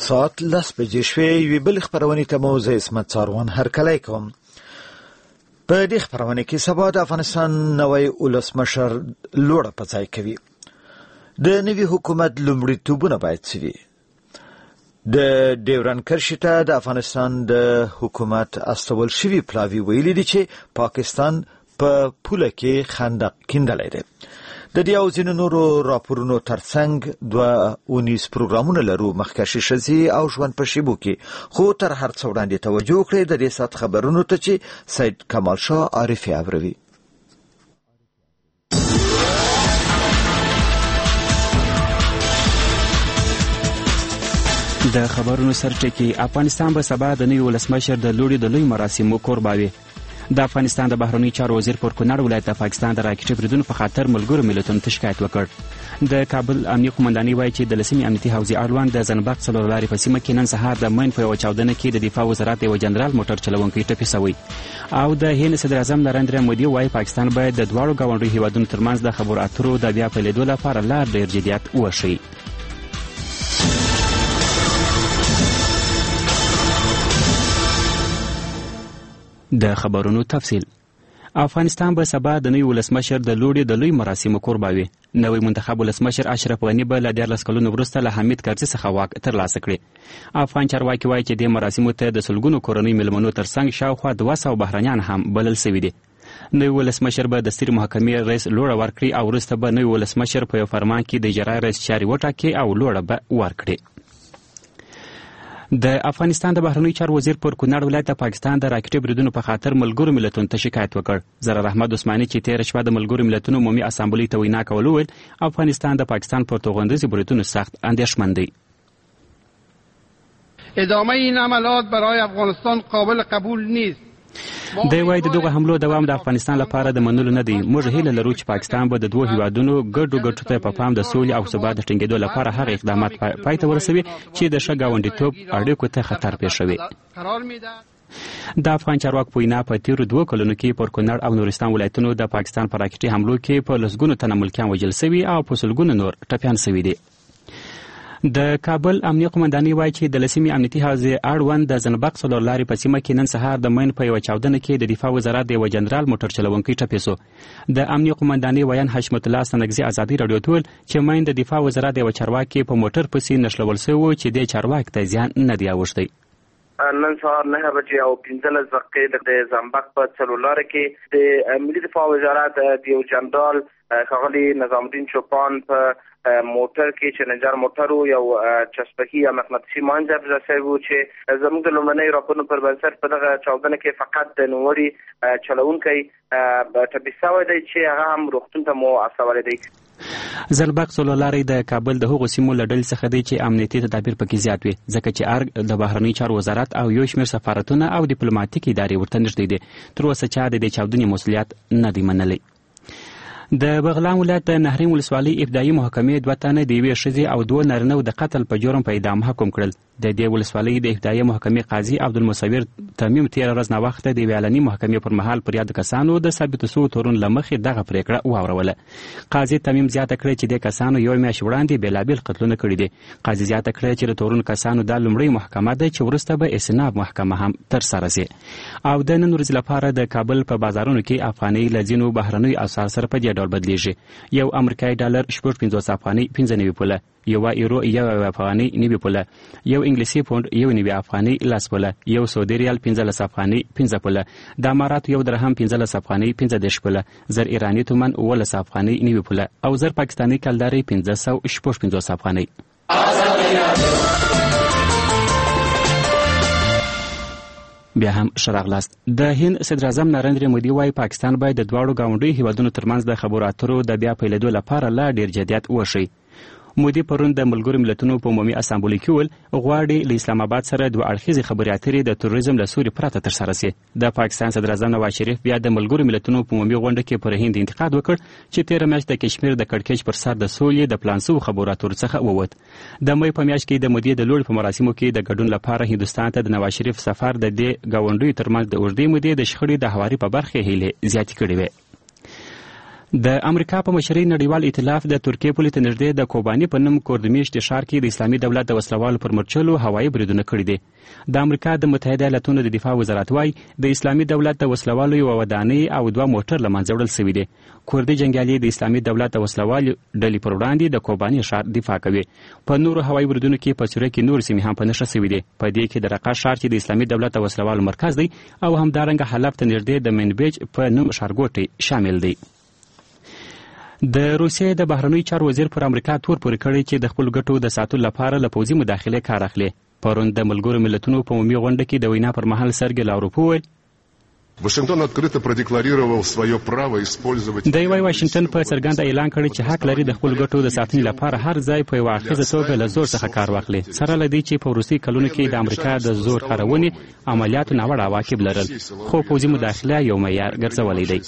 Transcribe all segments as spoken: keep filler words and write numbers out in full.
ساعت لس بجې شوې. یوې بلې خپرونې ته مو زه عصمت څاروان هرکلی کوم. په دې خپرونې کې سبا د افغانستان نوی ولسمشر لوړه په ځای کوي. د نوي حکومت لومړیتوبونه باید څه وي؟ د ډیورن کرښې ته د افغانستان د حکومت استول شوي پلاوي ویلي دي چې پاکستان په پوله کې خندق کیندلی دی. د دې او ځینو نورو راپورونو ترڅنګ دوه اونیز پروګرامونه لرو، مخکښې ښځې او ژوند په شیبو کې. خو تر هر څه وړاندې توجه وکړئ د دې ساعت خبرونو ته چې سید کمال شاه عارفي اوروي. د خبرونو سرټکی: افغانستان به سبا د نوي ولسمشر د لوړي د لوی مراسمو کوربه وي. د افغانستان د بهرنی چارو وزیر پر کونړ ولایت د پاکستان د راکټ بریدونو په خاطر ملګرو ملتونو ته شکایت وکړ. د کابل امنیه قومندانۍ وایي چې د لسمې امنیتي حوزې اړوند د زنبق څلور لارې په سیمه کې نن سهار د مین په یوه چاودنه کې د دفاع وزارت یو جنرال موټر چلونکی ټپي شوی. او د هند صدر اعظم نریندرا مودي وایي پاکستان باید د دواړو ګاونډیو هیوادونو ترمنځ د خبرو اترو د بیا پیلېدو لپاره لا ډېر جدیت وښيي. د خبرونو تفصیل: افغانستان به سبا د نوي ولسمشر د لوړي د لوی مراسمو کوربه وي. نوی منتخب ولسمشر اشرف غني به له دیارلس کلونو وروسته له حمید کرزي څخه واک ترلاسه کړي. افغان چارواکي وایي چې دې مراسمو ته د سلګونو کورنۍ میلمنو ترڅنګ شاوخوا دوه سوه بهرنیان هم بلل سوي دي. نوی ولسمشر به د سترې محکمې رئیس لوړه ورکړي او وروسته به نوی ولسمشر په یو فرمان کې د اجرایي رئیس چارې وټاکي او لوړه به ورکړي. د افغانستان د بهرنیو چارو وزیر پر کونړ ولایت د پاکستان د راکټي بریدونو په خاطر ملګرو ملتونو ته شکایت وکړ. ضرر احمد عثماني چې تېره شپه د ملګرو ملتونو عمومي اسامبلې ته وینا کول وویل افغانستان د پاکستان پر توغندیزو بریدونو سخت اندېښمن دی. ادامه این عملیات برای افغانستان قابل قبول نیست. دی وایي د دغه حملو دوام د افغانستان لپاره د منلو نه دی. موږ هیله لرو چې پاکستان به د دوه هیوادونو ګډو ګټو ته په پام د سولې او ثبات د ټینګېدو لپاره هغه اقدامات پای ته ورسوي چې د ښه ګاونډیتوب اړیکو ته خطر پېښوي. د افغان چارواکو په وینا په تېرو دوه کلونو کې پر کونړ او نورستان ولایتونو د پاکستان په راکټي حملو کې په لسګونو تنه ملکیان وژل سوي او په سلګونو نور ټپیان سوي دي. د کابل امنیه قومندانۍ وایي چې د لسمې امنیتي حوزې اړوند د زنبق څلور لارې په سیمه کې نن سهار د مین په یوه چاودنه کې د دفاع وزارت د یوه جنرال موټر چلونکی ټپي شو. د امنیه قومندانۍ ویان حشمت الله ستنګزي ازادي راډیو ته وویل چې مین د دفاع وزارت د یوه چارواکي په موټر پسې نښلول سوی و چې دې چارواکي ته زیان نه دی اوښتی. نن سهار نهه بجې او پنځلس دقیقې د زنبق په څلور لارې کې د ملي دفاع وزارت د یو جنرال ښاغلي نظام الدین چوپان په موټر کې چې نجار موټر یو چسپکي یا مقناطیسي مانجه ځای شوی و چې زموږ د لومړنۍ راپورونو پر بنسټ په دغه چاودنه کې فقط د نوموړي چلونکی ټپي شوی دی چې هغه هم روغتون ته مو استولی دی. زنبق څلور لارې د کابل د هغو سیمو له ډلې څخه دی چې امنیتي تدابیر پکې زیات وي ځکه چې ارګ د بهرنیو چارو وزارت او یو شمېر سفارتونه او ډیپلوماتیک ادارې ورته نږدې دي. تر اوسه چا د دې چاودنې مسؤلیت نه دی منلی. د بغلان ولایت د نهرین ولسوالۍ ابتدایي محکمې دوه تنه د یوې ښځې او دوه نارینهو د قتل په جرم په اعدام حکم کړل. د دې ولسوالۍ د ابتدایي محکمې قاضي عبدالمصور تمیم تېره ورځ ناوخته د یوې اعلاني محکمې پر مهال پر یادو کسانو د ثابتو سوو تورونو له مخې دغه پرېکړه واوروله. قاضي تمیم زیاته کړې چې دې کسانو یوه میاشت وړاندې بېلابېل قتلونه کړي دي. قاضي زیاته کړې چې د تورونو کسانو دا لومړۍ محکمه ده چې وروسته به استناب محکمه هم ترسره شي. او د نن ورځې لپاره د کابل په بازارونو کې افغانۍ له ځینو بهرنیو اسعار سره په دې ډول بدلیږي. یو امریکایي ډالر شپږ پنځوس افغانۍ پنځه نوي پوله، یو ایرو یو افغانۍ نوي پوله، یو انګلیسي پوند یو نوي افغانۍ لس پوله، یو سعودي ریال پنځلس افغانۍ پنځه پوله، د اماراتو یو درهم پنځلس افغانۍ پنځه دېرش پوله، زر ایراني تومن اوولس افغانۍ نوي پوله او زر پاکستاني کلدارې پنځه سوه شپږ پنځوس افغانۍ. بیا هم ښه راغلاست. د هند صدر اعظم نریندرا مودي وایي پاکستان باید د دواړو ګاونډیو هیوادونو ترمنځ د خبرو اترو د بیا پیلېدو لپاره لا ډېر جدیت وښيي. مودي پرون د ملګرو ملتونو په عمومي اسامبلې کې وویل غواړي له اسلام آباد سره دوه اړخیزې خبرې اترې د تروریزم له سوري پرته ترسره شي. د پاکستان صدر اعظم نواز شریف بیا د ملګرو ملتونو په عمومي غونډه کې پر هند انتقاد وکړ چې تېره میاشت د کشمیر د کړکېچ پر سر د سولې د پلان شوو خبرو اترو څخه ووت. د مې په میاشت کې د مودي د لوړې په مراسمو کې د ګډون لپاره هندوستان ته د نواز شریف سفر د دې ګاونډیو ترمنځ د اوږدې مودې د شخړې د هواري په برخه هیلې زیاتې کړې وې. د امریکا په مشرۍ نړیوال ائتلاف د ترکیې پولې ته نږدې د کوباني په نوم کوردمیشت ښار کې د اسلامي دولت د وسلوالو پر مرچلو هوایي بریدونه کړي دي. د امریکا د متحده ایالاتونو د دفاع وزارت وايي د اسلامي دولت د وسلوالو یوه ودانۍ او دوه موټر له منځه وړل سوي دي. کوردي جنګیالي د اسلامي دولت د وسلوالو ډلې پر وړاندې د کوباني ښار دفاع کوي. په نورو هوایي بریدونو کې په سوریه کې نور سیمې هم په نښه سوي دي. په دې کې د رقه ښار چې د اسلامي دولت د وسلوالو مرکز دی او همدارنګه حلب ته نږدې د منبج په نوم ښارګوټی شامل دی. د روسیې د بهرنیو چارو وزیر پر امریکا تور پورې کړی چې د خپل ګټو د ساتلو لپاره له پوځي مداخلې کار اخلي. پرون د ملګرو ملتونو په عمومي غونډه کې د وینا پر مهال سرګي لاوروف وویل Вашингтон открыто продекларировал свое право использовать. دی وايي واشنگټن په څرګنده اعلان کړی چې حق لري د خپل ګټو د ساتنې لپاره هر ځای په یوه اخیزه توګه له زور څخه کار واخلي. سره له دې چې په وروستي کلونو کې د امریکا د زور کارونې عملیاتو ناوړه عواقب لرل، خو پوځي مداخله یو معیار ګرځولی دی.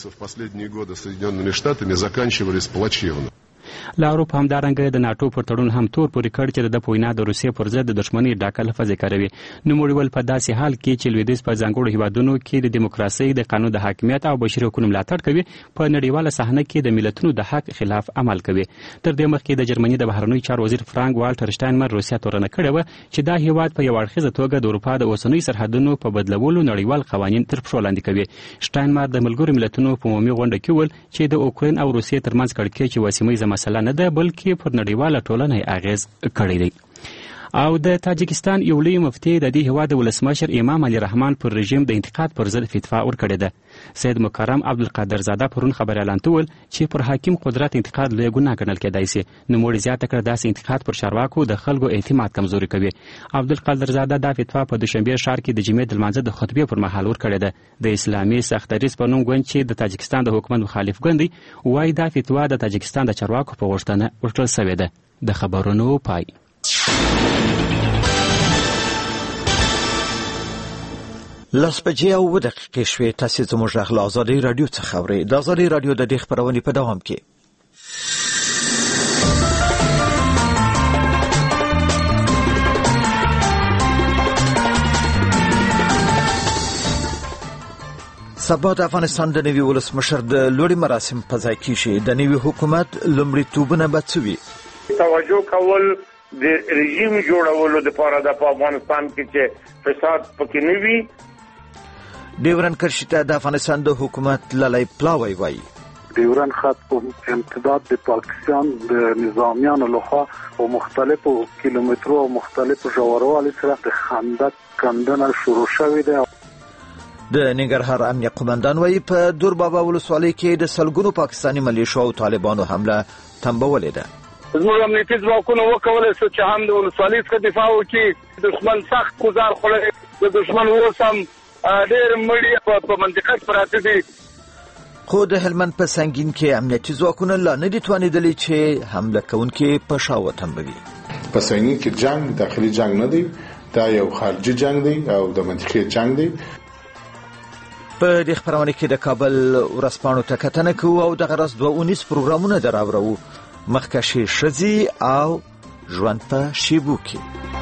لاوروف همدارنګه د ناټو پر تړون هم تور پورې کړ چې د پوینا د روسیې پر ضد د دښمنۍ ډاکه لفظ کاروي. نوموړي ویل په داسې حال کې چې لویدیځ په ځانګړو هیوادونو کې د دیموکراسۍ د قانون د حاکمیت او بشري حقوقو ملاتړ کوي، په نړیواله صحنه کې د ملتونو د حق خلاف عمل کوي. تر دې مخکې د جرمني د بهرنیو چارو وزیر فرانک والټر شټاینمر روسیه تورنه کړې وه چې دا هیواد په یو اړخیزه توګه د اروپا د اوسنیو سرحدونو په بدلولو نړیوال قوانین تر پښو لاندې کوي. شټاینمر د ملګرو ملتونو په عمومي غونډه کې ویل چې د اوکراین او روسیې ترمنځ کړکېچ یوه سیمه ییزه مسله نه ده، بلکې پر نړیواله ټولنه اغیز کړی دی. او د تاجکستان یو لوی مفتي د دې هیواد ولسمشر امام علي رحمان پر رژیم د انتقاد پر ضد فتوا ورکړې ده. سید مکرم عبدالقادر زاده پرون خبريالانو ته ویل چې پر حاکم قدرت انتقاد لوی ګناه ګڼل کېدای شي. نوموړي زیاته کړه داسې انتقاد پر چارواکو د خلکو اعتماد کمزوري کوي. عبدالقادر زاده دا فتوا په دوشنبه ښار کې د جمعې د لمانځه د خطبې پر مهال ورکړې ده. د اسلامي سختدریځ په نوم ګوند چې د تاجکستان د حکومت مخالف ګوند دی وایي دا فتوا د تاجکستان د چارواکو په غوښتنه ورکړل شوې ده. د خبرونو پای. لس بجې او اووه دقیقې شوې. تاسې زموږ غږ له ازادۍ راډیو څخه اورئ. د ازادۍ راډیو د دې خپرونې په دوام کې سبا د افغانستان د نوي ولسمشر د لوړې مراسم په ځای کېږي. د نوي حکومت لومړیتوبونه به څه وي؟ توجه کول د رژیم جوړولو لپاره د افغانستان کې چې فساد پکې نه وي. ډیورن کرشته د افغانستان د حکومت لالی پلاوی وایي ډیورن خط په امتداد د پاکستان د نظامیانو لخوا په مختلفو کیلومترو او مختلفو ژوروالي سره د خندق کندنه شروع شوې ده. د ننګرهار امنیه قومندان وایي په دور بابا ولسوالۍ کې د سلګونو پاکستاني ملیشو او طالبانو حمله تنبولې ده. زموږ امنیتي ځواکونو وکولای شو چې هم د ولسوالۍ څخه دفاع وکړي. دښمن سخت ګزار خوړلی، د دښمن اوس هم ډېر مړي په منطقه کې پراته دي. خو د هلمند په سنګین کې امنیتي ځواکونه لا نه دي توانېدلي چې حمله کوونکي په شا وتمبوي. په سنګین کې جنگ داخلي جنگ نه دی، دا یو خارجي جنگ دی او د منطقې جنگ دی. په دې خپرونه کې د کابل ورځپاڼو ته کتنه کوو او دغه ورځ دوه اونیز پروګرامونه دراوړو. مخکښې ښځې او ژوند په شیبو کې.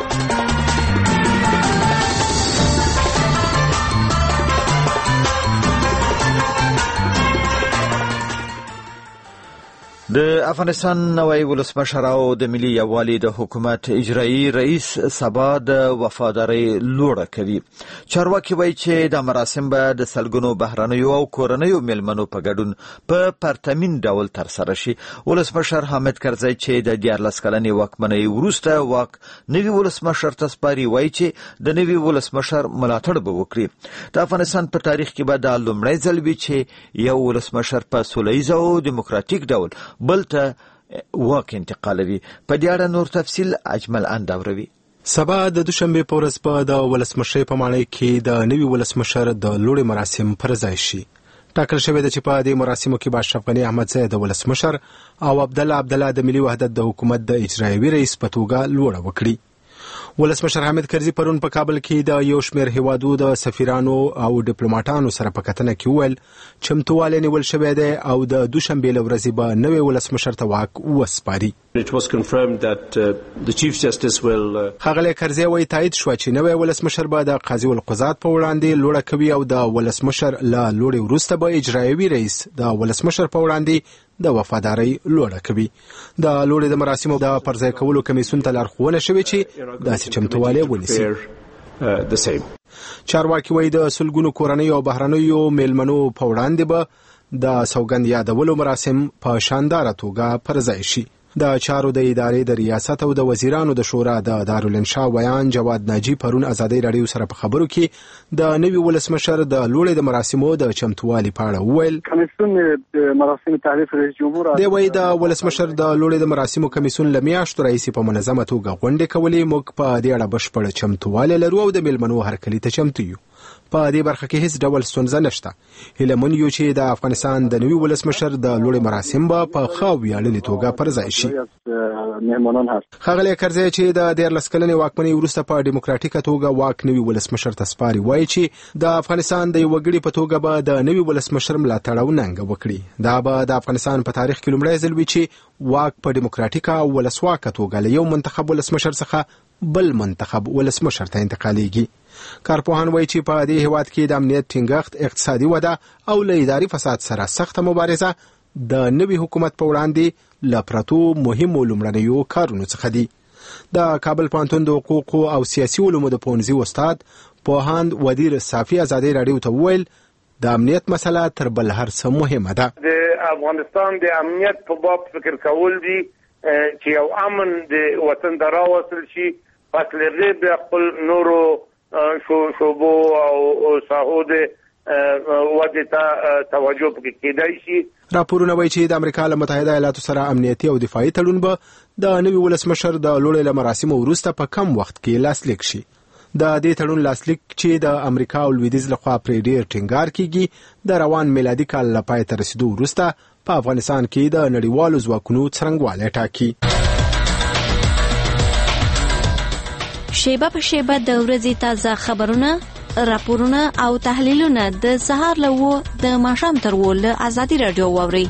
د افغانستان نوی ولسمشر او د ملي یووالي د حکومت اجرایي رئیس سبا د وفادارۍ لوړه کوي. چارواکي وایي چې د مراسم به د سلګونو بهرنیو او کورنیو میلمنو په ګډون په پرتمین ډول ترسره شي. ولسمشر حامد کرزی چې د دیارلس کلنې واکمنۍ وروسته واک نوي ولسمشر ته سپاري وایي چې د نوي ولسمشر ملاتړ به وکړي. د افغانستان په تاریخ کې به دا لومړی ځل وي چې یو ولسمشر په سوله ییز او دیموکراتیک ډول بل ته واک انتقالوي. په دې اړه نور تفصیل اجمل انداوروي. سبا د دوشنبه په ورځ په د ولسمشر په معنی کې د نوي ولسمشر د لوړې مراسم پر ځای شي. ټاکل شوی دی چې په دې مراسمو کې به اشرف غني احمدزی د ولسمشر او عبدالله عبدالله د ملي وحدت د حکومت د اجرایوي رئیس په توګه لوړه وکړي. ولسمشر حامد کرزي پرون په کابل کې د یو شمېر هیوادو د سفیرانو او ډیپلوماټانو سره په کتنه کې وویل چمتووالی نیول شوی دی او د دوشنبې له ورځې به نوی ولسمشر ته واک وسپاري. ښاغلی کرزي وایي تایید شوه چې نوی ولسمشر به د قاضي القضات په وړاندې لوړه کوي او د ولسمشر له لوړې وروسته به اجرایوي رئیس د ولسمشر په وړاندې د وفادارۍ لوړه کوي. د لوړې د مراسمو د پرځای کولو کمیسیون ته لارښوونه شوې چې داسې چمتووالی ونیسي. چارواکي وایي د سلګونو کورنیو او بهرنیو میلمنو په وړاندې به د سوګند یادولو مراسم په شانداره توګه پرځای شي. د چارو د ادارې د ریاست او د وزیرانو د شورا د دارالانشا ویان جواد ناجی پرون ازادۍ راډیو سره په خبرو کې د نوي ولسمشر د لوړې د مراسمو د چمتووالي په اړه وویل. کمیسیون د مراسم تعریف رئیس جمهور دی وایي د ولسمشر د لوړې د مراسمو کمیسیون له میاشتو راهیسې په منظمه توګه غونډې کولې. موږ په دې اړه بشپړ چمتووالی لرو او د میلمنو هرکلي ته چمتو یو. په دې برخه کې هیڅ ډول ستونزه نشته. هیله من یو چې د افغانستان د نوي ولسمشر د لوړې مراسم به په ښه ویاړلې توګه پرځای شي. ښاغلی کرزی چې د دیارلس کلنې واکمنۍ وروسته په ډیموکراتیکه توګه واک نوي ولسمشر ته سپاري وایي چې د افغانستان د یو وګړي په توګه به د نوي ولسمشر ملاتړ او ننګه وکړي. دا به د افغانستان په تاریخ کې لومړی ځل وي چې واک په ډیموکراتیکه او ولسواکه توګه له یو منتخب ولسمشر څخه بل منتخب ولسمشر ته انتقالیږي. کارپوهان وایي چې په دې هیواد کې د امنیت ټینګښت، اقتصادي وده او له اداري فساد سره سخته مبارزه د نوي حکومت په وړاندې له پرتو مهمو لومړنیو کارونو څخه دي. د کابل پوهنتون د حقوقو او سیاسي علومو د پوهنځي استاد پوهاند ودیر صافي ازادۍ راډیو ته وویل د امنیت مسله تر بل هر څه مهمه ده. د افغانستان د امنیت په باب فکر کول دي چې یو امن د وطن ته راوستل شي، پس له دې خپل نورو شعبو او ساحو د ودې ته توجه پکې کېدای شي. راپورونه وایي چې د امریکا له متحده ایالاتو سره امنیتي او دفاعي تړون به د نوي ولسمشر د لوړې له مراسمو وروسته په کم وخت کې لاسلیک شي. د دې تړون لاسلیک چې د امریکا او لویدیځ لخوا پرې ډېر ټینګار کیږي د روان میلادي کال له پای ته رسیدو وروسته په افغانستان کې د نړیوالو ځواکونو څرنګوالی ټاکي. شیبه په شیبه د ورځې تازه خبرونه، راپورونه او تحلیلونه د سهار له وو د ماښام تر وو له ازادي راډیو واورئ.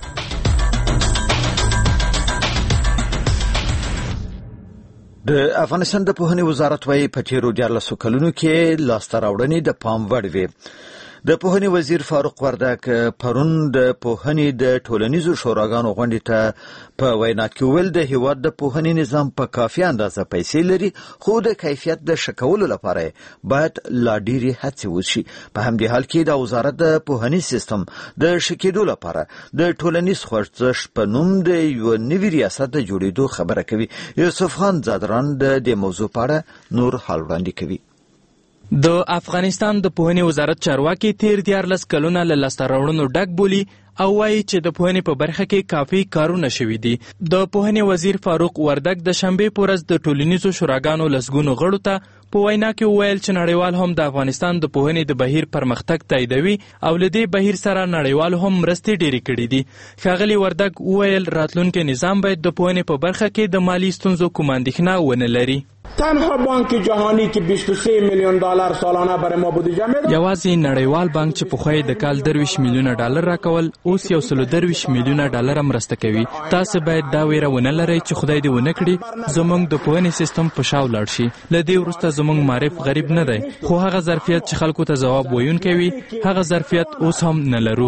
د افغانستان د پوهنې وزارت وايي په تیرو دیارلسو کلونو کې لاسته راوړنې د پام وړ وې. د پوهنې وزیر فاروق وردک پرون د پوهنې د ټولنیزو شوراګانو غونډې ته په وینا کې ویل د هیواد د پوهنې نظام په کافي اندازه پیسې لري، خو د کیفیت د ښه کولو لپاره باید لا ډېرې هڅې وشي. په همدې حال کې د وزارت د پوهنې سیستم د ښه کېدو لپاره د ټولنیز خوځښت په نوم د یو نوي ریاست د جوړېدو خبره کوي. یوسف خان زادران د دې موضوع په اړه نور حال وړاندې کوي. د افغانستان د پوهنې وزارت چارواکي تیر دیارلس کلونه له لاسته راوړنو ډک بولي او وایي چې د پوهنې په برخه کې کافي کارونه شوي دي. د پوهنې وزیر فاروق وردک د شنبې په ورځ د ټولنیزو شوراګانو لسګونو غړو ته په وینا کې وویل چې نړیوال هم د افغانستان د پوهنې د بهیر پرمختګ تاییدوي او له دې بهیر سره نړیوال هم مرستې ډېرې کړي دي. ښاغلي وردک وویل راتلونکی نظام باید د پوهنې په برخه کې د مالي ستونزو کوم اندېښنه ونه لري. تنها بانک جهانی که بیست و سه میلیون دلار سالانه برای ما بودجه میده. یوازې نړیوال بانک چې پخوی د کال درویش میلیونه ډالر راکول اوس یو سلو درویش میلیونه ډالر مرسته کوي. تاسو باید دا ویره ونه لرئ چې خدای دې ونه کړي زموږ د پوهنې سیستم په شا ولاړ شي. له دې وروسته زموږ معرف غریب نه دی، خو هغه ظرفیت چې خلکو ته ځواب ویونکی وي هغه ظرفیت اوس هم نه لرو.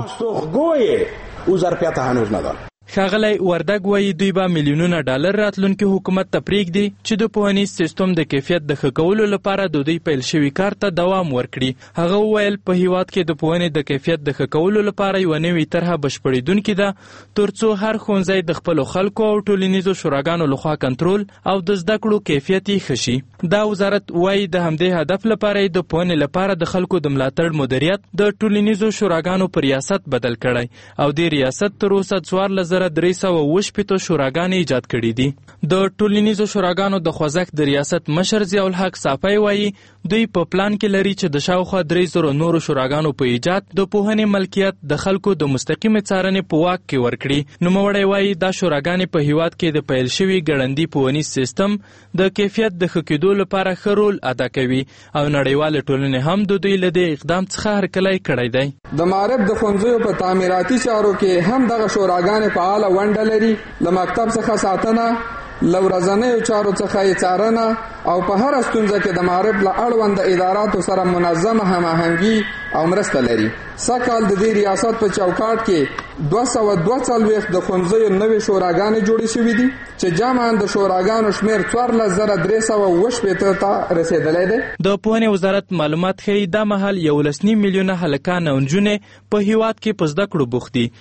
او ظرفیت هنوز نداره. ښاغلی وردګ وایي دوی به میلیونونه ډالر راتلونکي حکومت ته پرېږدي چې د پوهنیز سیستم د کیفیت د ښه کولو لپاره د دوی پیل شوي کار ته دوام ورکړي. هغه وویل په هیواد کې د پوهنې د کیفیت د ښه کولو لپاره یوه نوې طرحه بشپړېدونکې ده تر څو هر ښوونځی د خپلو خلکو او ټولنیزو شوراګانو لخوا کنټرول او د زده کړو کیفیت یې ښه شي. دا وزارت وایي د همدې هدف لپاره یې د پوهنې لپاره د خلکو د ملاتړ مدیریت د ټولنیزو شوراګانو په ریاست بدل کړی او دې ریاست تر اوسه څوارلس زره درې سوه اووه شپېته شوراګانې ایجاد کړي دي. د ټولنیزو شوراګانو د خوځښت د ریاست مشر ضیاء الحق صافی وایي دوی په پلان کې لري چې د شاوخوا درې زرو نورو شوراګانو په ایجاد د پوهنې ملکیت د خلکو د مستقیمې څارنې په واک کې ورکړي. نوموړی وایي دا شوراګانې په هیواد کې د پیل شوي ګړندي پوهنیز سیستم د کیفیت د ښه کېدو لپاره ښه رول ادا کوي او نړیوالې ټولنې هم د دوی له دې اقدام څخه هرکلی کړی دی. د معرف د ښوونځیو په تعمیراتي چارو کې هم دغه شوراګانې فعاله ونډه لري. له مکتب څخه ساتنه له ورځنیو چارو څخه یې څارنه او په هره ستونزه کې د معارف له اړونده اداراتو سره منظمه هماهنګي او مرسته لري. سږکال د دې ریاست په چوکاټ کې دوه سوه دوه څلوېښت د ښوونځیو نوې شوراګانې جوړې شوي دي چې جمعاً د شوراګانو شمېر څوارلس زره درې سوه اووه شپېته ته رسېدلی دی. د پوهنې وزارت معلومات ښیي دا مهال یولس نیم میلیونه هلکان او نجونې په هیواد کې په زده کړو بوخت دي.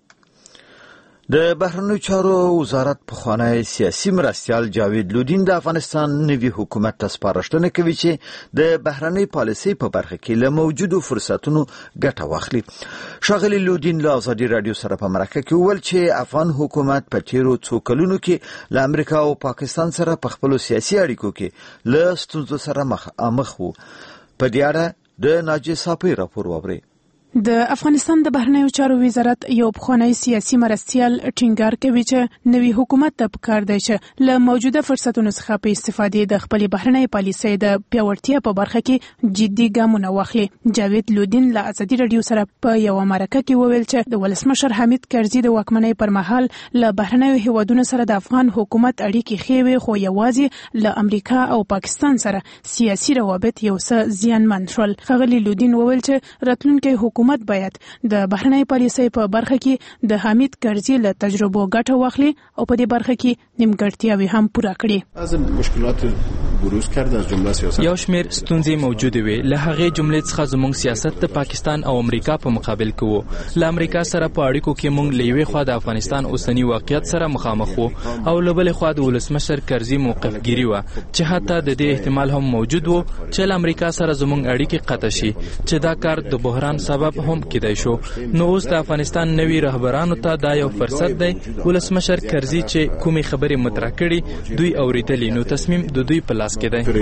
د بهرنیو چارو وزارت پخوانی سیاسي مرستیال جاوید لودین د افغانستان نوي حکومت ته سپارښتنه کوي چې د بهرنۍ پالیسۍ په برخه کې له موجودو فرصتونو ګټه واخلي. ښاغلي لودین له ازادي راډیو سره په مرکه کې وویل چې افغان حکومت په تیرو څو کلونو کې له امریکا او پاکستان سره په خپلو سیاسي اړیکو کې له ستونزو سره مخامخ وو. په دې اړه د ناجیه صافی راپور واورئ. د افغانستان د بهرنیو چارو وزارت یو پخوانی سیاسي مرستیال ټینګار کوي چې نوي حکومت ته پکار دی چې له موجوده فرصتونو څخه په استفادې د خپل بهرنۍ پالیسۍ د پیاوړتیا په برخه کې جدي ګامونه واخلي. جاوید لودین له ازادي راډیو سره په یو مرکه کې وویل چې د ولسمشر حمید کرزي د واکمنۍ پر مهال له بهرنیو هیوادونو سره د افغان حکومت اړیکې ښې وې، خو یوازې له امریکا او پاکستان سره سیاسي روابط یو څه زیانمن شول. ښاغلي لودین وویل چې راتلونکی حکومت باید د بهرنۍ پالیسۍ په برخه کې د حمید کرزي له تجربو ګټه واخلي او په دې برخه کې نیمګړتیاوې هم پوره کړي. از مشکلات بروز کرد از جمله سیاست یو شمېر ستونزې موجودې وې. له هغې جملې څخه زموږ سیاست د پاکستان او امریکا په مقابل کې و. له امریکا سره په اړیکو کې موږ له یوې خوا د افغانستان اوسني واقعیت سره مخامخ وو او له بلې خوا د ولسمشر کرزي موقفګیري وه چې حتی د دې احتمال هم موجود و چې له امریکا سره زموږ اړیکې قطع شي، چې دا کار د بحران سبب هم کېدای شو. نو اوس د افغانستان نوي رهبرانو ته دا یو فرصت دی. ولسمشر کرزي چې کومې خبرې مطرح کړي دوی اورېدلې، نو تصمیم د دوی په لاس کې دی.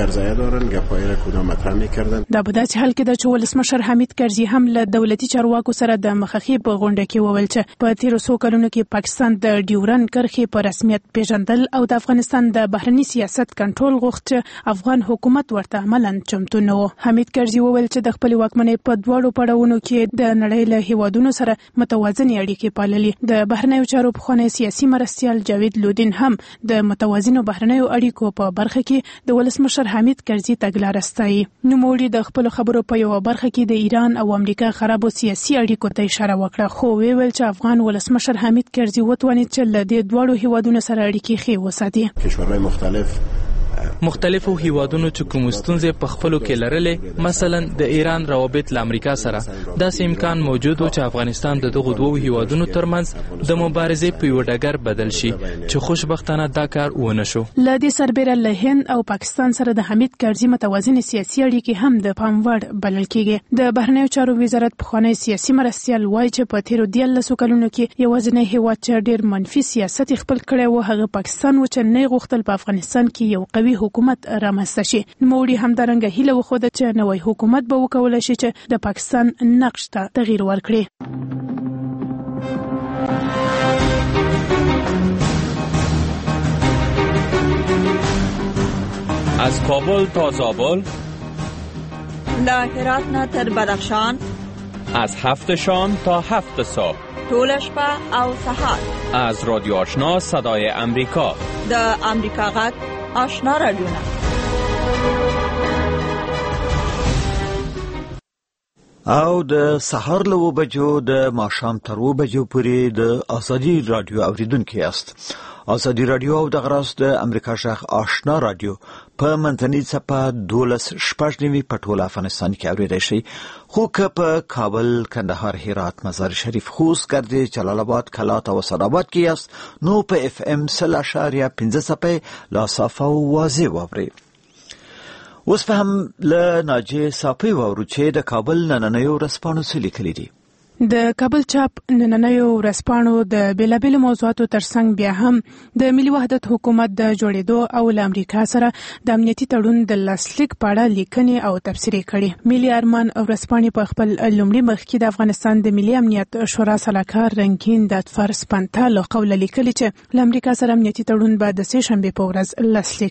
دا به داسې حال کې ده چې ولسمشر حمید کرزي هم له دولتي چارواکو سره د مخخې په غونډه کې وویل چې په تیرو څو کلونو کې پاکستان د ډیورن کرښې په رسمیت پیژندل او د افغانستان د بهرني سیاست کنټرول غوښت چې افغان حکومت ورته عملاً چمتو نه و. حمید کرزي وویل چې د خپل واکمنۍ په دواړو پړاوونو کې د نړۍ له هیوادونو سره متوازنې اړیکې پاللې. د بهرنیو چارو پخوانی سیاسي مرستیال جاوید لودین هم د متوازنو بهرنیو اړیکو په برخه کې د ولسمشر حمید کرزي تګلاره ستایي. نوموړي د خپل خبرو په یو برخه کې د ایران او امریکا خرابو سیاسي اړیکو ته اشاره وکړه، خو ویل چې افغان ولسمشر حمید کرزي وتوانید چې له دې دواړو هیوادونو سره اړیکې ښې وساتي. کشورهای مختلف مختلفو هیوادونو چې کوم ستونزې په خپلو کې لرلې، مثلا د ایران روابط له امریکا سره، داسې امکان موجود و چې افغانستان د دغو دوو هیوادونو ترمنځ د مبارزې په یو ډګر بدل شي، چې خوشبختانه دا کار ونه شو. له دې سربېره له هند او پاکستان سره د حمید کرزي متوازنې سیاسي اړیکې هم د پام وړ بلل کېږي. د بهرنیو چارو وزارت پخوانی سیاسي مرستیال وایي چې په تیرو دیارلسو کلونو کې یوازینی هیواد چې ډېر منفي سیاست خپل کړی و هغه پاکستان و چې نه غوښتل په افغانستان کې یو قوي حکومت رامنځته شي. نوموړي همدارنګه هیله وښوده چې نوی حکومت به وکولی شي چې د پاکستان نقش ته تغییر ورکړي. از کابل تا زابل، له هرات نه تر بدخشان، از هفت شام تا هفت صبح، ټوله شپه او سهار، از رادیو آشنا صدای امریکا، د امریکا غږ آشنا رادیوونه. او د سهار له اوه بجو د ماښام تر اوه بجو پورې د ازادي راډیو اوریدونکي یاست. ازادي راډیو او د غراس د امریکا غږ آشنا راډیو په منځنۍ څپه دولس شپږ نوي په ټول افغانستان کې اورېدای شي، خو که په کابل، کندهار، هرات، مزار شریف، خوست، ګردې، جلال آباد، کلات او اسداباد کې یاست نو په اف ام سل اشاریه پنځه څپې لا صافه او واضح واورئ. اوس به هم له ناجیه صافی واورو چې د کابل نننیو ورځپاڼو څه لیکلي دي. د کابل چاپ نننیو ورځپاڼو د بیلابیلو موضوعاتو ترڅنګ بیا هم د ملي وحدت حکومت د جوړېدو او له امریکا سره د امنیتي تړون د لاسلیک په اړه لیکنې او تبصرې کړي. ملي ارمان ورځپاڼې په خپل لومړي مخ کې د افغانستان د ملي امنیت شورا سلاکار رنګین دادفر سپنتا له قوله لیکلي چې له امریکا سره امنیتي تړون به د سې شنبې په ورځ لاسلیک شي.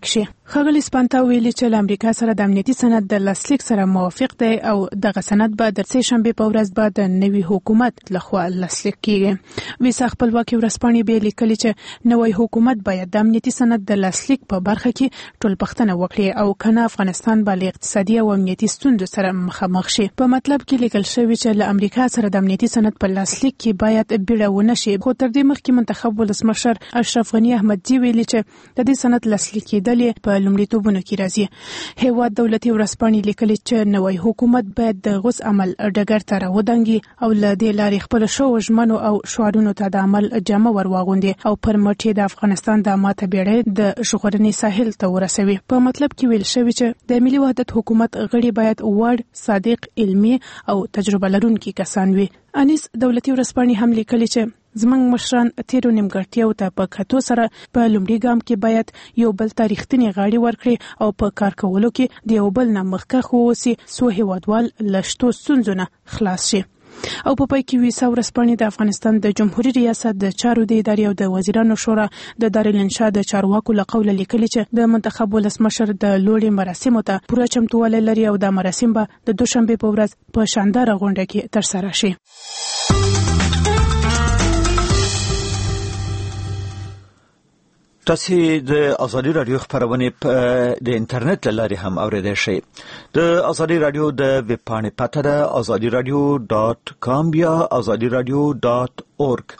ښاغلي سپانتا ویلي چې له امریکا سره د امنیتي سند د لاسلیک سره موافق دی او دغه سند به د سې شنبې په ورځ به د نوي حکومت لخوا لاسلیک کیږي. ویسا خپلواکي ورځپاڼې به لیکلي چې نوی حکومت باید د امنیتي سند د لاسلیک په برخه کې ټولپختنه وکړي او کنه افغانستان به له اقتصادي او امنیتي ستونزو سره مخامخ شي. په مطلب کې لیکل شوی چې له امریکا سره د امنیتي سند په لاسلیک کې باید بیړه ونه شي. خو تر دې مخکې منتخب ولسمشر اشرف غني احمدزي ویلي چې د دې سند لاسلیک کېدل په لومړیتوبونو کې راځي. هیواد دولتي ورځپاڼې لیکلي چې نوی حکومت باید د غوڅ عمل ډګر ته راودانګي او له دې لارې خپل شو ژمنو او شعارونو ته د عمل جامه ور واغوندي او پر مټ د افغانستان د ماته بیړۍ د ژغورنې ساحل ته ورسوي. په مطلب کې ویل شوی چې د ملي وحدت حکومت غړي باید وړ، صادق، علمي او تجربه لرونکي کسان وي. انیس دولتي ورځپاڼې هم لیکلي چې زمنګ مشران تیرو نیمګړتیاو ته په کتو سره په لومړي ګام کې باید یو بل ته رښتینې غاړې ورکړي او په کار کولو کې د یو بل نه مخکښ واوسي څو هیوادوال له شتو ستونزو نه خلاص شي. او په پای کې ویسا ورځپاڼې د افغانستان د جمهوریت ریاست د چارو د ادارې او د وزیرانو شورا د دارالانشا د چارواکو له قوله لیکلي چې د منتخب ولسمشر د لوړې مراسمو ته پوره چمتووالی لري او د مراسم به د دوشنبې په ورځ په شانداره غونډه کې ترسره شي. تاسو د ازادي رادیو خبرونه د انټرنیټ لاري هم اوریدئ شئ. د ازادي رادیو د ویب پاڼې پته ده azadi radio dot com یا azadi radio dot org.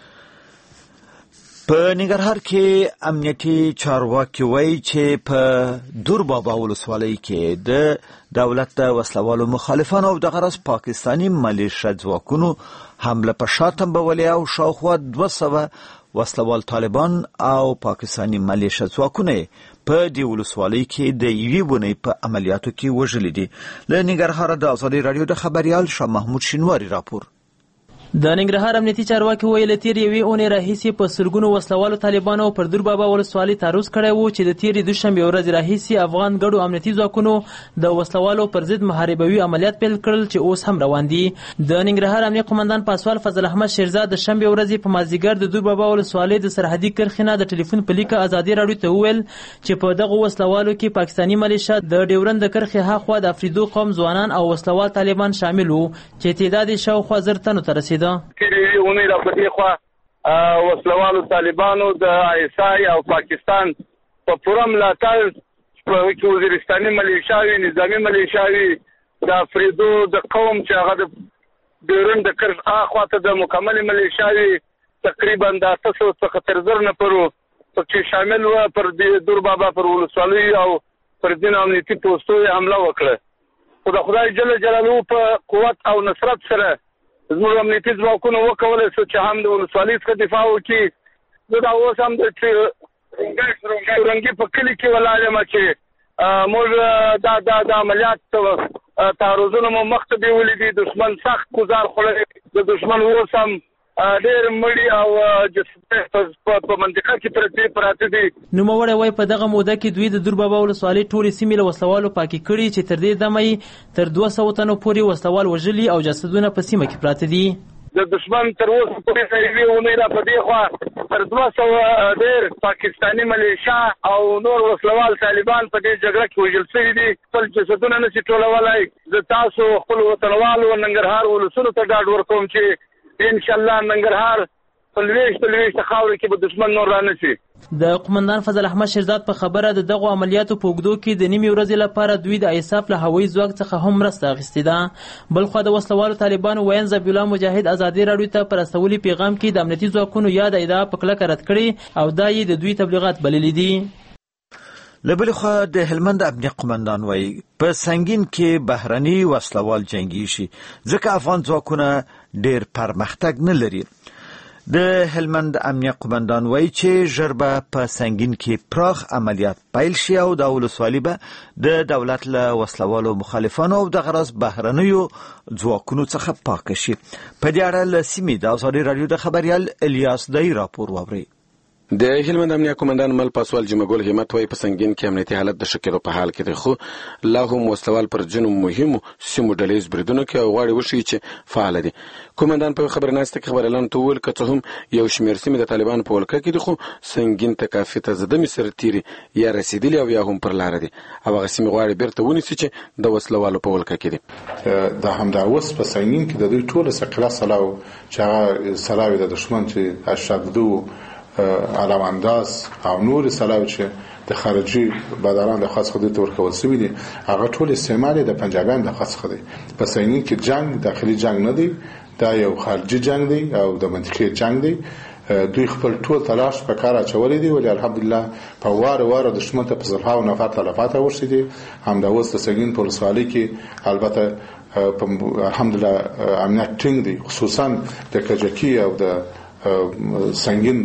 په ننګرهار کې امنیتي چارواکي وایي چې په دور بابا ولسوالۍ کې د دولت د وسلوالو مخالفانو او د غرض پاکستانی ملیشه ځواکونو حمله په شاتم بولي او شاوخوا دوه سوه وسلوال طالبان او پاکستانی ملیشه ځواکونه په دې ولسوالۍ کې د یوې ونې په عملیاتو کې وژلي دي. له ننګرهار د ازادي رادیو د خبريال شاه محمود شینواری راپور. د ننګرهار امنیتي چارواکي ویل تیر یوې اونۍ راهیسې په سلګونو وسلوالو طالبانو پر دور بابا ولسوالۍ تعرض کړی وو چې د تیرې دوشنبې ورځې راهیسې افغان ګډو امنیتي ځواکونو د وسلوالو پر ضد محاربوي عملیات پیل کړل چې اوس هم روان دي. د ننګرهار امنیه قومندان پاسوال فضل احمد شیرزاد د شنبې ورځې په مازدیګر د دور بابا ولسوالۍ د سرحدي کرښې نه د ټلیفون په لیکه ازادي راډیو ته وویل چې په دغو وسلوالو کې پاکستاني ملیشه د ډیورند د کرښې هاخوا د افریدو قوم ځوانان او وسلوال طالبان شامل وو چې تعداد یې شاوخوا زر تنو ته رسېده. اونۍ را په دې خوا وسلوالو طالبانو د آیسای او پاکستان په پوره ملاتړ په کې وزیرستاني ملیشاوي، نظامي ملیشاوي د افریدو د قوم چې هغه د ډیورند د کرښې هاخوا ته د مکملې ملیشاوي تقریبا د اته سوه څخه تر زر نفرو پکې شامل وو. پر دور بابا پر ولسوالۍ او پر ځینو امنیتي پوستو یې حمله وکړه. خو د خدای جل جلاله په قوت او نصرت سره زموږ امنیتي ځواکونو وکولی شو چې هم د ولسوالۍ څخه دفاع وکړي. زه دا اوس هم د رنګي په کلي کې ولاړ یم چې موږ دا دا د عملیات تعرضونه مو مخ ته بیولي دي. دښمن سخت ګزار خوړلی د دښمن اوس هم ډېر مړي او جسمې په منطقه کې پرتې پراته دي. نوموړی وایي په دغه موده کې دوی د دور بابا ولسوالۍ ټولې سیمې له وسلوالو پاکې کړي چې تر دې دمه یې تر دوه سوو تنو پورې وسلوال وژلي او جسدونه په سیمه کې پراته دي. د دښمن تر اوسه پورې تر یوې اونۍ را په دې خوا تر دوه سوه ډېر پاکستاني ملیشه او نور وسلوال طالبان په دې جګړه کې وژل شوي دي. خپل جسدونه نشي ټولولی. زه تاسو خپلو وطنوالو ننګرهار ولسونو ته ډاډ ورکوم چې انشاءالله ننګرهار په لویشت لویشت خاورې کې به دښمن نور رانشي. د قومندان فضل احمد شیرزاد په خبره د دغو عملیاتو په اوږدو کې د نیمې ورځې لپاره دوی د ایساف له هوایي ځواک څخه هم مرسته اخیستې ده. بلخوا د وسلوالو طالبانو وین ذبیح الله مجاهد ازادي راډیو ته په رسولي پیغام کې د امنیتي ځواکونو یاد ادعا په کلکه رد کړې او دا یې د دوی تبلیغات بللي دي. له بلې خوا د هلمند امنیه قومندان وایي په سنګین کې بهرني وسلوال جنګي شي ځکه افغان ځواکونه ډېر پرمختګ نه لري. د هلمند امنیه قومندان وایي چې ژر به په سنګین کې پراخ عملیات پیل شي او د ولسوالۍ به د دولت له وسلوالو مخالفانو او د غرض بهرنیو ځواکونو څخه پاکه شي. په دې اړه له سیمې د ازادي راډیو د خبريال الیاس دای راپور واورئ. د هلمند امنیه قومندان مل پاسوال جمعګل همت وایي په سنګین کې امنیتي حالت د ښه کېدو په حال کې دی، خو لا هم وسلوال پر ځینو مهمو سیمو ډلهییز بریدونو کې او غواړي وښیي چې فعاله دي. قومندان په خبرناسته کې خبريالانو ته وویل که څه هم یو شمېر سیمې د طالبانو په ولکه کې دي، خو سنګین ته کافي تصدمې سرتیري یا رسېدلي او یا هم پر لاره دي او هغه سیمې غواړي بیرته ونیسي چې د وسلوالو په ولکه کې دي. د همدا اوس په سنګین کې د دوی ټوله ثقله سلاو چې هغه سلاوي د دشمن چې اشرافدو علامه انداز او نور سلاوي چې د خارجي باداران د خاص خدای ته ورکول شوی دي، هغه ټول استعمال د پنجابیان د خاص خدای. په سنګین کې جنگ داخلي جنگ نه دی، دا یو خارجي جنگ دی او د منطقي جنگ دی. دوی خپل ټول تلاش په کار اچولې دي، ولې الحمدلله په وار وار دشمن ته په زلهاو نفر تلفات ورسې دي. همدا اوس د سنګین په ولسوالۍ کې البته الحمدلله امنیت ټینګ دی، خصوصا د کجکی او د سنگین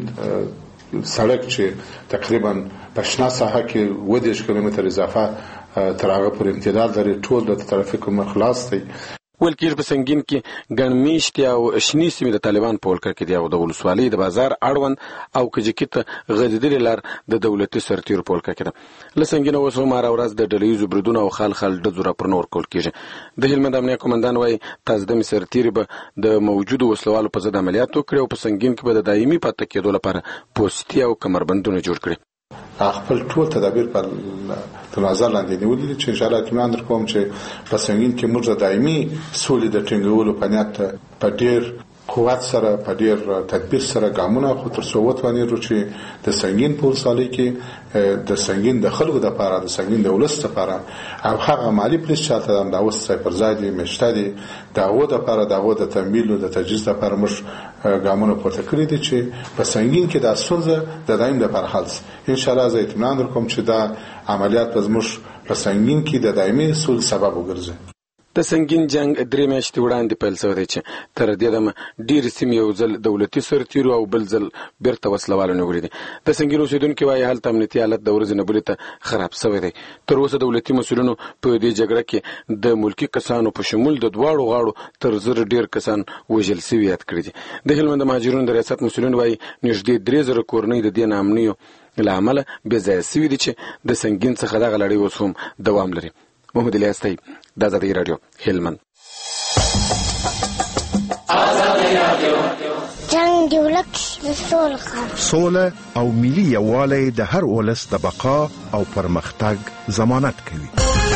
سړک چې تقریبا په شنه ساحه کې اووه دېرش کیلومتر اضافه تر هغه پورې امتداد لري، ټول د ترافیک خلاص دی. ویل کېږي په سنګین کې ګڼ میشتې او شنې سیمې د طالبان په ولکه کې دي او د ولسوالۍ د بازار اړوند او کجکي ته غځېدلې لار د دولتي سرتیرو په ولکه کې ده. له سنګینه اوس هم هره ورځ د ډلهییزو بریدونو او خال خال ډزو راپورونه ورکول کېږي. د هلمند امنیه قومندان وایي تصدمې سرتیري به د موجودو وسلوالو په ضد عملیات وکړي او په سنګین کې به د دایمي پاتې کېدو لپاره پوستي او کمربندونه جوړ کړي. خپل ټول تدابیر په نظر لاندې نیولي دي چې انشاءالله اطمینان درکوم چې په سنګین کې موږ د دایمي سولې د ټینګولو په نیت په ډېر قوت سره په ډېر تدبیر سره ګامونه خو تر څو وتوانېږو چې د سنګین په ولسوالۍ کې د سنګین د خلکو دپاره د سنګین د ولس دپاره او هغه مالي پولیس چې هلته د همداوس ځای پر ځای دي میشته دي د هغو دپاره د هغو د تمویل او د تجهیز دپاره موږ ګامونه پورته کړي دي چې په سنګین کې دا ستونزه د دایم دپاره حل شي. انشاءالله زه اطمینان درکوم چې دا عملیات به زموږ په سنګین کې د دایمي سولې سبب وګرځي. د سنګین جنگ درې میاشتې وړاندې پیل شوی دی چې تر دې دمه ډېرې سیمې یو ځل دولتي سرتیرو او بل ځل بیرته وسلوالو نیولي دي. د سنګین اوسېدونکي وایي هلته امنیتي حالت د ورځې نه بلې ته خراب شوی دی. تر اوسه دولتي مسؤلینو په دې جګړه کې د ملکي کسانو په شمول د دواړو غاړو تر زر ډېر کسان وژل سوي یاد کړي دي. د هلمند د مهاجرینو د ریاست مسؤلین وایي نږدې درې زره کورنۍ د دې ناامنیو له امله بې ځایه سوي دي چې د سنګین څخه دغه لړۍ اوس هم دوام لري. محمد الیاس طیب، د آزادۍ راډیو، هلمند. جنگ دی ولک د سولې خبره سوله او ملي یووالی د هر ولس د بقا او پرمختګ ضمانت کوي.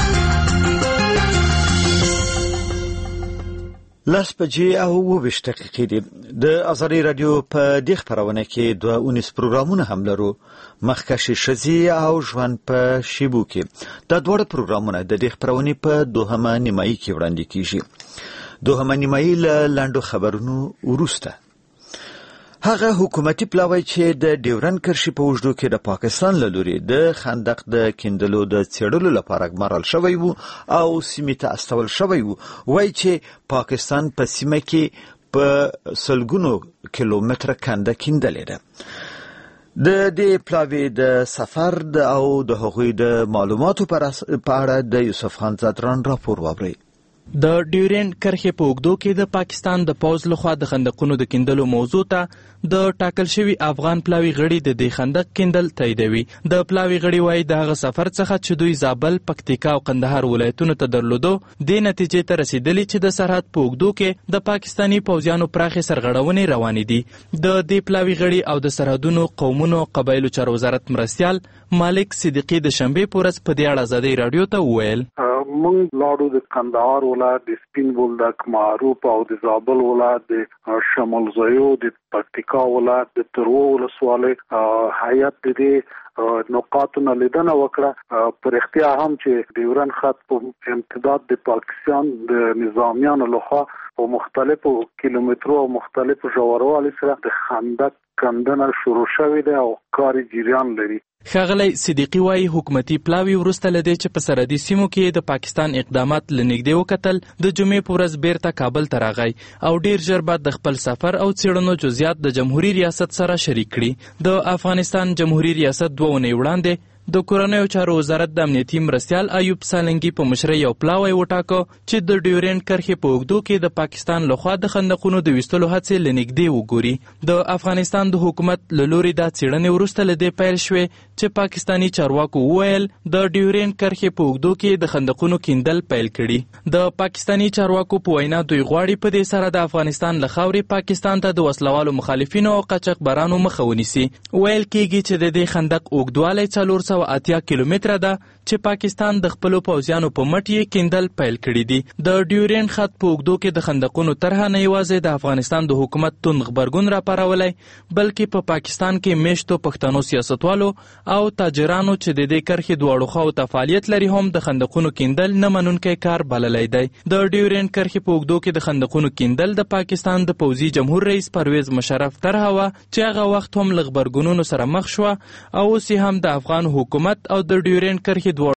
لاس بجې او اووه دقیقې دي. د آزادۍ راډیو په دې خپرونه کې دوه اونیز پروګرامونه هم لرو، مخکښې ښځې او ژوند په شیبو کې. دا دواړه پروګرامونه د دې خپرونې په دوهمه نیمایي کې وړاندې کیږي. دوهمه نیمایي له لنډو خبرونو وروسته هغه حکومتي پلاوی چې د ډیورن کرښې په اوږدو کې د پاکستان له لوري د خندق د کیندلو د څېړلو لپاره ګمارل شوی و او سیمې ته استول شوی و، وایي چې پاکستان په سیمه کې په سلګونو کیلومتره کنده کیندلې ده. د دې پلاوی د سفر او د هغوی د معلوماتو په اړه د یوسف خان زادران راپور واورئ. د ډیورن کرښې په اوږدو کې د پاکستان د پوځ لخوا د خندقونو د کیندلو موضوع ته د ټاکل شوي افغان پلاوي غړي د دې خندق کیندل تاییدوي. د پلاوي غړي وایي د هغه سفر څخه چې دوی زابل، پکتیکا او قندهار ولایتونو ته درلودو، دې نتیجې ته رسیدلي چې د سرحد په اوږدو کې د پاکستاني پوځیانو پراخې سرغړونې روانې دي. د دې پلاوي غړي او د سرحدونو، قومونو، قبایلو چارو وزارت مرستیال مالک صدیقي د شنبې په ورځ په دې اړه آزادۍ راډیو ته وویل: موږ لاړو د کندهار ولایت، د سپین بولدک، معروف او د زابل ولایت، د شمال زیو، د پکتیکا ولایت، د ترو ولسوالۍ هیات د دې نقاطو نه لیدنه وکړه. پر اختیا هم چې ډیورن خط په امتداد د پاکستان د نظامیانو لخوا په مختلفو کیلومترو او مختلفو ژوروالي سره د خندق کندنه شروع شوې ده او کاري جریان لري. ښاغلی صدیقي وایي حکومتي پلاوي وروسته له دې چې په سرحدي سیمو کې د پاکستان اقدامات له نږدې وکتل، د جمعې په ورځ بیرته کابل ته راغی او ډیر ژر بعد د خپل سفر او څېړنو جزئیات د جمهوریت ریاست سره شریک کړي. د افغانستان جمهوریت ریاست دوه اونۍ وړاندې د کورنیو چارو وزارت د امنیتي مرستیال ایوب سالنګي په مشرۍ یو پلاوی وټاکه چې د ډیورنډ کرښې په اوږدو کې د پاکستان لخوا د خندقونو د ویستلو هڅې له نږدې وګوري. د افغانستان د حکومت له لوري دا څېړنې وروسته له دې پیل شوې چې پاکستاني چارواکو وویل د ډیورنډ کرښې په اوږدو کې د خندقونو کیندل پیل کړي. د پاکستاني چارواکو په وینا دوی غواړي په دې سره د افغانستان له خاورې پاکستان ته د وسلوالو مخالفینو او قاچاقبرانو مخه ونیسي. ویل کېږي چې د دې خندق اوږدوالی څلور سوه اتیا کیلومتره ده چې پاکستان د خپلو پوځیانو په مټ یې کیندل پیل کړي دي. د ډیورنډ خط په اوږدو کې د خندقونو طرحه نه یوازې د افغانستان د حکومت توند غبرګون راپارولی بلکې په پا پاکستان کې میشتو پښتنو سیاستوالو او تاجرانو چې د دې کرښې دواړو خواو ته فعالیت لري هم د خندقونو کیندل نه منونکی کار بللی دی. د ډیورنډ کرښې په اوږدو کې د خندقونو کیندل د پاکستان د پوځي جمهور رئیس پرویز مشرف طرحه وه چې هغه وخت هم له غبرګونونو سره مخ شوه او اوس هم د افغان حکومت او د ډیورنډ کرښې دواړو